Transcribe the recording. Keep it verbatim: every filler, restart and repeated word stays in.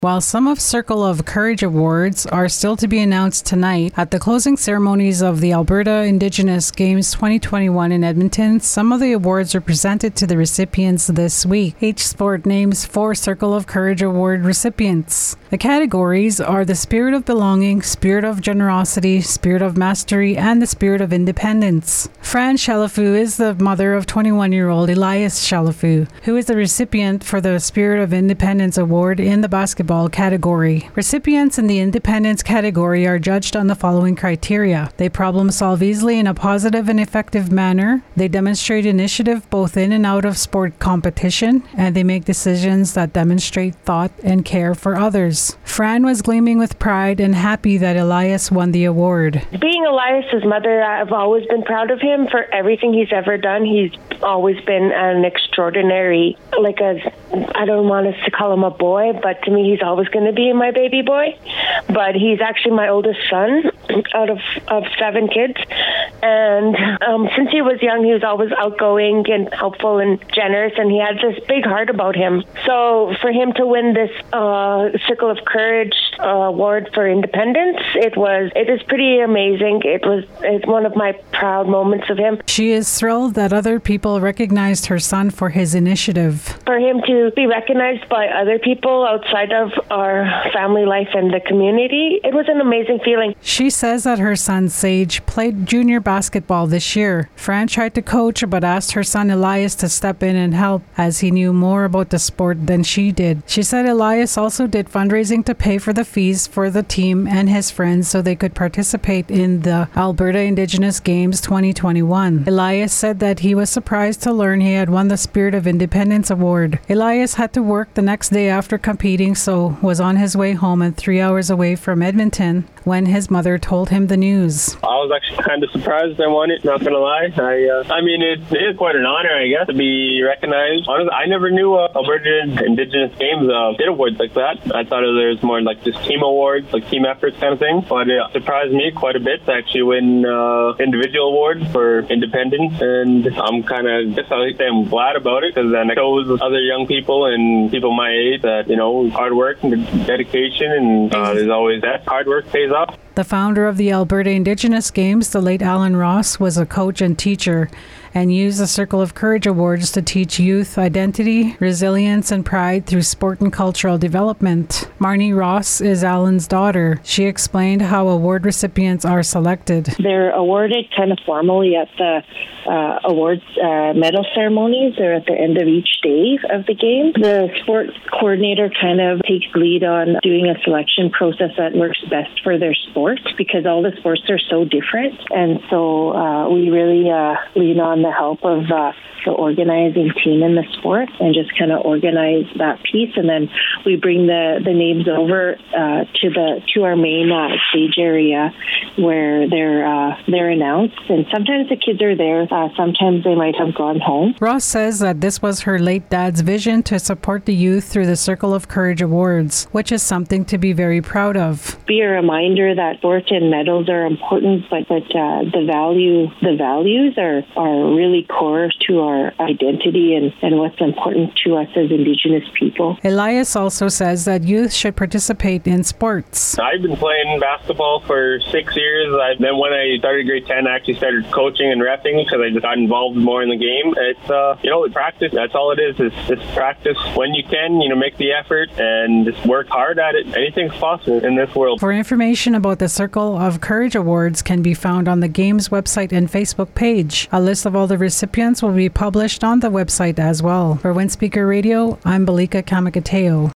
While some of Circle of Courage Awards are still to be announced tonight, at the closing ceremonies of the Alberta Indigenous Games twenty twenty-one in Edmonton, some of the awards were presented to the recipients this week. Each sport names four Circle of Courage Award recipients. The categories are the Spirit of Belonging, Spirit of Generosity, Spirit of Mastery, and the Spirit of Independence. Fran Chalafu is the mother of twenty-one-year-old Elias Chalafu, who is the recipient for the Spirit of Independence Award in the basketball category. Recipients in the independence category are judged on the following criteria. They problem solve easily in a positive and effective manner. They demonstrate initiative both in and out of sport competition, and they make decisions that demonstrate thought and care for others. Fran was gleaming with pride and happy that Elias won the award. Being Elias's mother, I've always been proud of him for everything he's ever done. He's always been an extraordinary, like a, I don't want us to call him a boy, but to me he's always going to be my baby boy. But he's actually my oldest son out of, of seven kids. And um, since he was young, he was always outgoing and helpful and generous, and he had this big heart about him. So for him to win this uh, Circle of Courage uh, award for independence, it was it is pretty amazing. It was it's one of my proud moments of him. She is thrilled that other people recognized her son for his initiative. For him to be recognized by other people outside of our family life and the community, it was an amazing feeling. She says that her son Sage played junior basketball this year. Fran tried to coach but asked her son Elias to step in and help, as he knew more about the sport than she did. She said Elias also did fundraising to pay for the fees for the team and his friends so they could participate in the Alberta Indigenous Games twenty twenty-one. Elias said that he was surprised to learn he had won the Spirit of Independence Award. Elias had to work the next day after competing, so was on his way home and three hours away from Edmonton when his mother told him the news. I was actually kind of surprised I won it, not gonna lie. I uh, I mean, it, it is quite an honor, I guess, to be recognized. Honestly, I never knew uh, Alberta Indigenous Games uh, did awards like that. I thought there was more like just team awards, like team efforts kind of thing. But it surprised me quite a bit to actually win uh, individual award for independence, and I'm kind of, just I say I'm glad about it, because then it shows other young people and people my age that, you know, hard work and dedication, and uh, there's always that hard work pays off. The founder of the Alberta Indigenous Games, the late Alan Ross, was a coach and teacher and used the Circle of Courage Awards to teach youth identity, resilience, and pride through sport and cultural development. Marnie Ross is Alan's daughter. She explained how award recipients are selected. They're awarded kind of formally at the uh, awards uh, medal ceremonies. They're at the end of each day of the game. The sport coordinator kind of takes lead on doing a selection process that works best for their sport, because all the sports are so different. And so uh, we really uh, lean on the help of uh, the organizing team in the sport and just kind of organize that piece. And then we bring the, the names over uh, to the to our main uh, stage area where they're uh, they're announced. And sometimes the kids are there. Uh, sometimes they might have gone home. Ross says that this was her late dad's vision to support the youth through the Circle of Courage Awards, which is something to be very proud of. Be a reminder that sport and medals are important, but but uh, the value the values are are really core to our identity and, and what's important to us as Indigenous people. Elias also says that youth should participate in sports. I've been playing basketball for six years. I, then when I started grade ten, I actually started coaching and reffing because I just got involved more in the game. It's, uh, you know, practice. That's all it is, is just practice when you can, you know, make the effort and just work hard at it. Anything's possible in this world. For information about the Circle of Courage Awards can be found on the Games website and Facebook page. A list of all the recipients will be published on the website as well. For Windspeaker Radio, I'm Balika Kamakateo.